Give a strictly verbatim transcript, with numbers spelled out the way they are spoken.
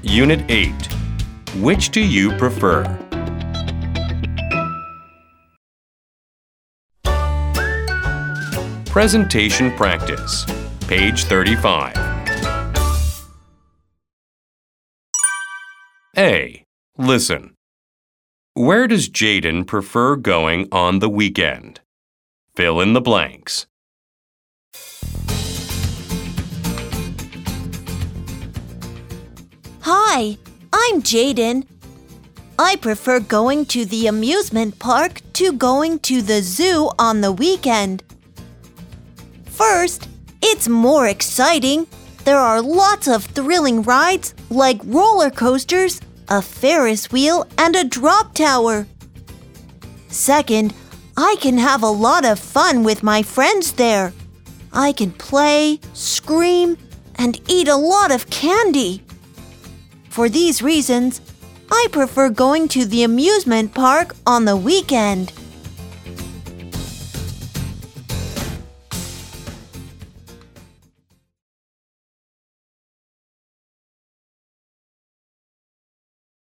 Unit eight. Which do you prefer? Presentation practice. Page thirty-five. A. Listen. Where does Jaden prefer going on the weekend? Fill in the blanks. Hi, I'm Jaden. I prefer going to the amusement park to going to the zoo on the weekend. First, it's more exciting. There are lots of thrilling rides like roller coasters, a Ferris wheel, and a drop tower. Second, I can have a lot of fun with my friends there. I can play, scream, and eat a lot of candy. For these reasons, I prefer going to the amusement park on the weekend.